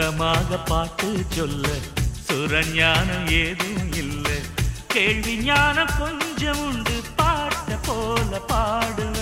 சுத்தமாக பாட்டு சொல்ல சுரஞானம் ஏதும் இல்லை, கேள்வி ஞானம் கொஞ்சம் உண்டு, பாட்ட போல பாடுவேன்.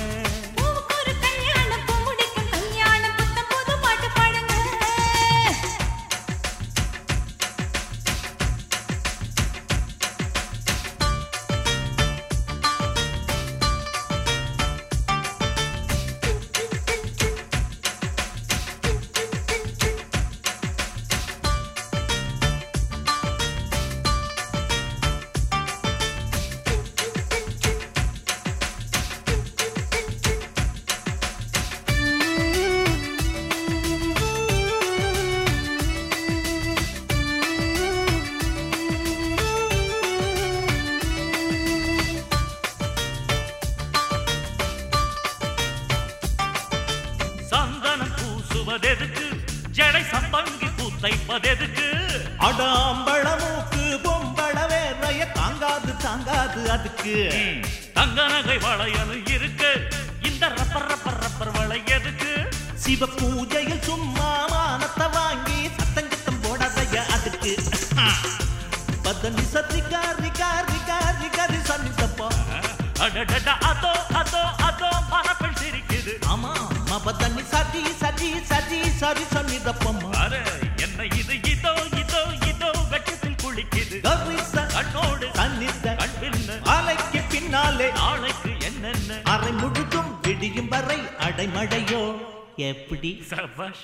ஜடை சம்பங்கி பூத்தைப்பதெதுக்கு, அடாம்பளமூக்கு பொம்பள வேறைய தாங்காது தாங்காது அதுக்கு, தங்க நகை வளையல் இருக்கு, இந்த ரப்பர் ரப்பர் ரப்பர் வளையதுக்கு, சிவ பூஜையில் சும்மா மானத்தை வாங்கி சத்தங்கித்தம் போடாதைய அதுக்கு, பதனி சத்தி காரி காரி காரி காரி சன்னித்தப்பா, அடடட அதோ அதோ அதோ மரப்பெண் சிரிக்குது, ஆமா பதனி சதி சதி சதி சரி சன்னிதப்பம்மா, அரே என்ன இது இதோ இதோ இதோ வெட்டத்தில் குளிக்குது, கரிச கண்ணோடு சன்னித கண்பின்ன அலைக்கு பின்னாலே நாளைக்கு என்னென்ன, அரை முழுதும் விடியும் வரை அடைமடையோ எப்படி சபாஷ.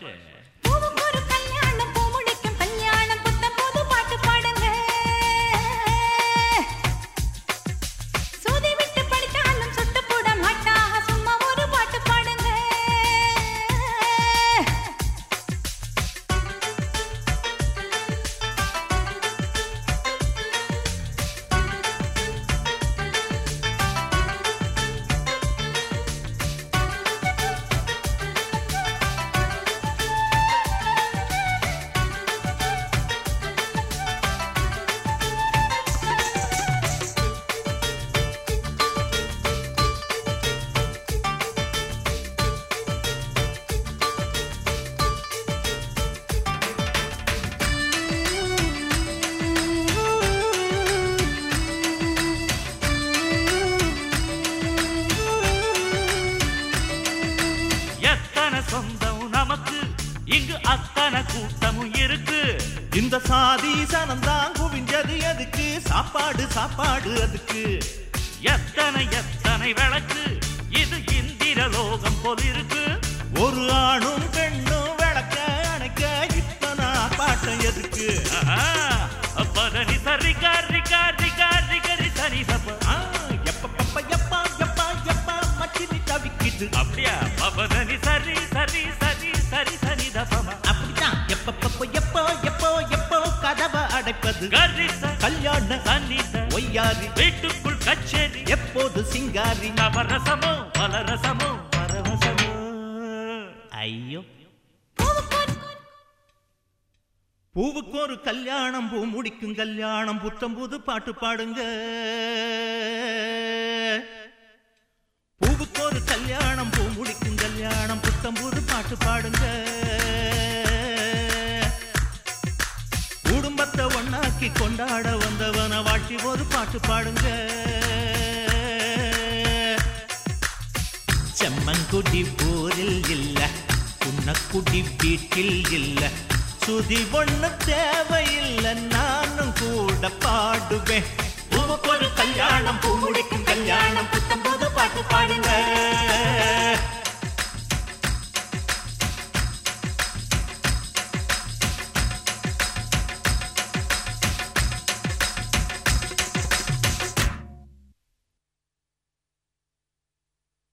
சொந்தம் நமக்கு இங்கு அத்தனை கூட்டமும் இருக்கு, இந்த சாதி சனந்தான் குவிஞ்சது எதுக்கு, சாப்பாடு சாப்பாடு அதுக்கு, எத்தனை எத்தனை விளக்கு இது இந்திர லோகம் போல் இருக்கு, ஒரு ஆணும் பெண்ணும் விளக்க அணைக்க இத்தனை பாட்டம் எதுக்கு, பதனி சரி காரி காரி காரி கரி சரி சப்ப, எப்ப எப்பா எப்பா எப்பா மச்சினி தவிக்குது, அப்படியா பதனி சரி சரி சரி சரி சரி தப்பமா, அப்படிதான் எப்ப எப்போ எப்போ எப்போ கதவை அடைப்பது, கல்யாண சன்னித ஒய்யாரி வீட்டுக்குள் கச்சேரி, எப்போது சிங்காரி, நவரசமோ பலரசமோ பரவசமோ, ஐயோ பூவுக்கு ஒரு கல்யாணம், பூ முடிக்கும் கல்யாணம், புத்தம் புது பாட்டு பாடுங்க, பூவுக்கு ஒரு கல்யாணம், பூ முடிக்கும் கல்யாணம், புத்தம் புது பாட்டு பாடுங்க, குடும்பத்தை ஒண்ணாக்கி கொண்டாட வந்தவன வாழ்த்தி ஒரு பாட்டு பாடுங்க, செம்மங்குடி ஊரில் இல்ல, புன்னக்குடி வீட்டில் இல்ல, சுதி ஒண்ணு தேவையில்லை, நானும் கூட பாடுவேன், பூவுக்கு ஒரு கல்யாணம், பூ முடிக்கும் கல்யாணம், புத்தம் புது பாட்டு பாடுங்க.